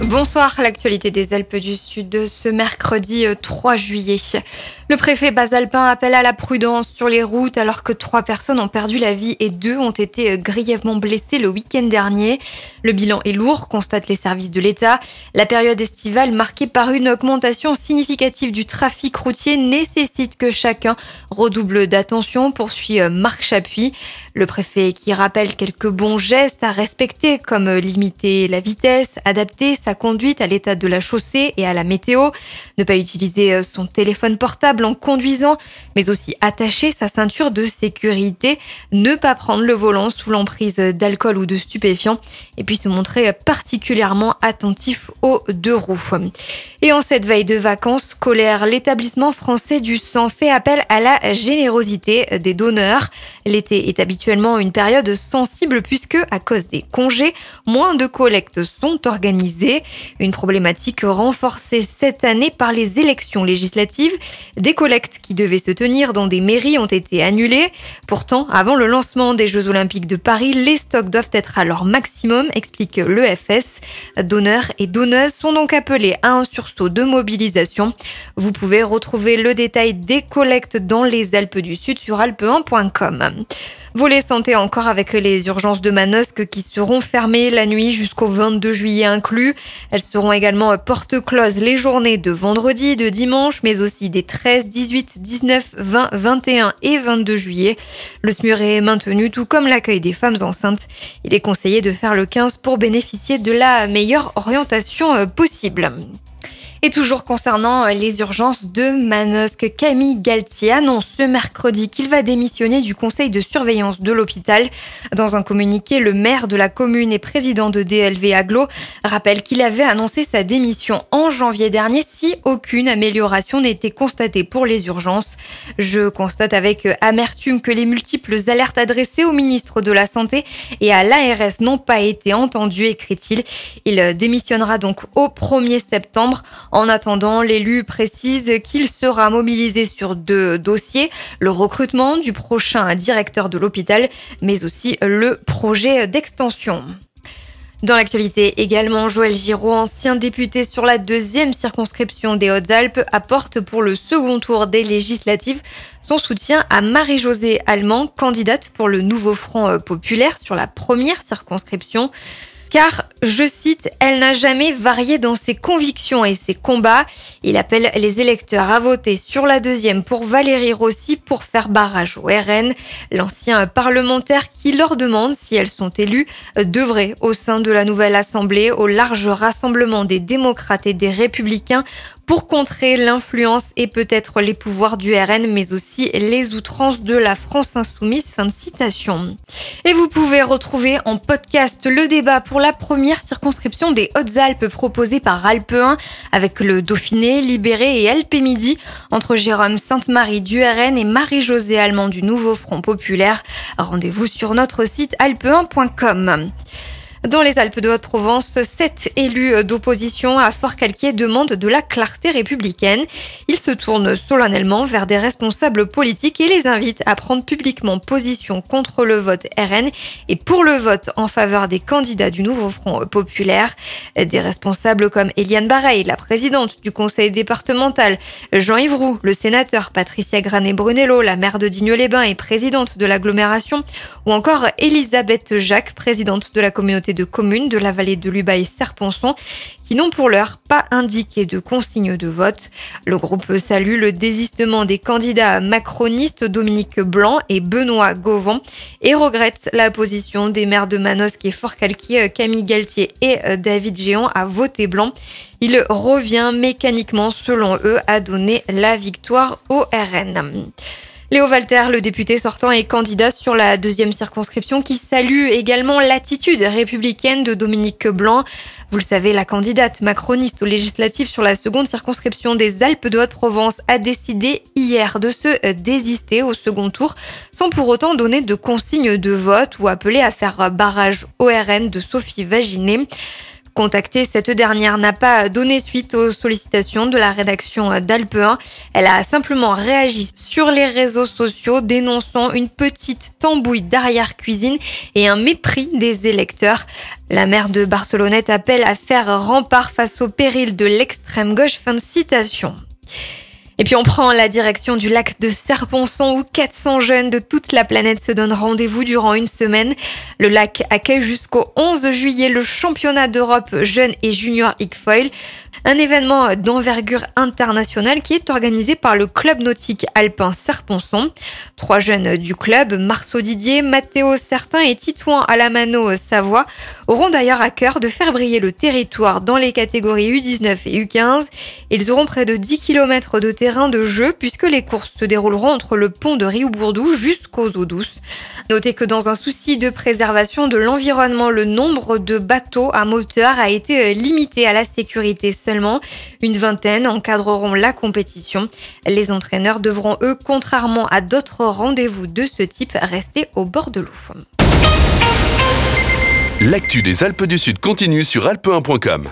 Bonsoir, l'actualité des Alpes du Sud ce mercredi 3 juillet. Le préfet Basalpin appelle à la prudence sur les routes alors que 3 personnes ont perdu la vie et 2 ont été grièvement blessées le week-end dernier. Le bilan est lourd, constatent les services de l'État. La période estivale marquée par une augmentation significative du trafic routier nécessite que chacun redouble d'attention, poursuit Marc Chapuis. Le préfet qui rappelle quelques bons gestes à respecter comme limiter la vitesse, adapter sa conduite à l'état de la chaussée et à la météo, ne pas utiliser son téléphone portable en conduisant, mais aussi attacher sa ceinture de sécurité, ne pas prendre le volant sous l'emprise d'alcool ou de stupéfiants et puis se montrer particulièrement attentif aux 2 roues. Et en cette veille de vacances scolaires, l'établissement français du sang fait appel à la générosité des donneurs. L'été est habituellement une période sensible puisque, à cause des congés, moins de collectes sont organisées. Une problématique renforcée cette année par les élections législatives. Des collectes qui devaient se tenir dans des mairies ont été annulées. Pourtant, avant le lancement des Jeux Olympiques de Paris, les stocks doivent être à leur maximum, explique l'EFS. Donneurs et donneuses sont donc appelés à un sursaut de mobilisation. Vous pouvez retrouver le détail des collectes dans les Alpes du Sud sur alpe1.com. Volet santé encore avec les urgences de Manosque qui seront fermées la nuit jusqu'au 22 juillet inclus. Elles seront également porte close les journées de vendredi, de dimanche, mais aussi des 13, 18, 19, 20, 21 et 22 juillet. Le SMUR est maintenu, tout comme l'accueil des femmes enceintes. Il est conseillé de faire le 15 pour bénéficier de la meilleure orientation possible. Et toujours concernant les urgences de Manosque, Camille Galtier annonce ce mercredi qu'il va démissionner du conseil de surveillance de l'hôpital. Dans un communiqué, le maire de la commune et président de DLV Agglo rappelle qu'il avait annoncé sa démission en janvier dernier si aucune amélioration n'était constatée pour les urgences. Je constate avec amertume que les multiples alertes adressées au ministre de la Santé et à l'ARS n'ont pas été entendues, écrit-il. Il démissionnera donc au 1er septembre. En attendant, l'élu précise qu'il sera mobilisé sur 2 dossiers, le recrutement du prochain directeur de l'hôpital, mais aussi le projet d'extension. Dans l'actualité également, Joël Giraud, ancien député sur la 2e circonscription des Hautes-Alpes, apporte pour le second tour des législatives son soutien à Marie-Josée Allemand, candidate pour le nouveau Front populaire sur la 1re circonscription. Car, je cite, « Elle n'a jamais varié dans ses convictions et ses combats ». Il appelle les électeurs à voter sur la 2e pour Valérie Rossi pour faire barrage au RN. L'ancien parlementaire qui leur demande, si elles sont élues, d'œuvrer au sein de la nouvelle Assemblée au large rassemblement des démocrates et des républicains pour contrer l'influence et peut-être les pouvoirs du RN, mais aussi les outrances de la France insoumise. Fin de citation. Et vous pouvez retrouver en podcast le débat pour la 1re circonscription des Hautes-Alpes proposé par Alpe 1 avec le Dauphiné, Libéré et Alpes Midi entre Jérôme Sainte-Marie du RN et Marie-Josée Allemand du Nouveau Front Populaire. Rendez-vous sur notre site alpe1.com. Dans les Alpes de Haute-Provence, 7 élus d'opposition à Forcalquier demandent de la clarté républicaine. Ils se tournent solennellement vers des responsables politiques et les invitent à prendre publiquement position contre le vote RN et pour le vote en faveur des candidats du Nouveau Front populaire. Des responsables comme Eliane Bareil, la présidente du conseil départemental, Jean-Yves Roux, le sénateur, Patricia Granet-Brunello, la maire de Digne-les-Bains et présidente de l'agglomération, ou encore Elisabeth Jacques, présidente de la communauté de communes de la vallée de Lubaye-Serponçon, qui n'ont pour l'heure pas indiqué de consigne de vote. Le groupe salue le désistement des candidats macronistes Dominique Blanc et Benoît Gauvon et regrette la position des maires de Manosque et Forcalquier, Camille Galtier et David Géant à voter blanc. Il revient mécaniquement, selon eux, à donner la victoire au RN. Léo Walter, le député sortant et candidat sur la 2e circonscription, qui salue également l'attitude républicaine de Dominique Blanc. Vous le savez, la candidate macroniste aux législatives sur la 2e circonscription des Alpes de Haute-Provence a décidé hier de se désister au second tour, sans pour autant donner de consigne de vote ou appeler à faire barrage au RN de Sophie Vaginet. Contactée, cette dernière n'a pas donné suite aux sollicitations de la rédaction d'Alpe 1. Elle a simplement réagi sur les réseaux sociaux, dénonçant une petite tambouille d'arrière-cuisine et un mépris des électeurs. La maire de Barcelonnette appelle à faire rempart face au péril de l'extrême gauche. Fin de citation. Et puis on prend la direction du lac de Serponçon où 400 jeunes de toute la planète se donnent rendez-vous durant une semaine. Le lac accueille jusqu'au 11 juillet le championnat d'Europe jeunes et juniors X-Foil. Un événement d'envergure internationale qui est organisé par le club nautique alpin Serponçon. 3 jeunes du club, Marceau Didier, Matteo Certain et Titouan Alamano Savoie, auront d'ailleurs à cœur de faire briller le territoire dans les catégories U19 et U15. Ils auront près de 10 km de terrain de jeu puisque les courses se dérouleront entre le pont de Rioubourdou jusqu'aux eaux douces. Notez que dans un souci de préservation de l'environnement, le nombre de bateaux à moteur a été limité à la sécurité seulement. Une vingtaine encadreront la compétition. Les entraîneurs devront, eux, contrairement à d'autres rendez-vous de ce type, rester au bord de l'eau. L'actu des Alpes du Sud continue sur alpe1.com.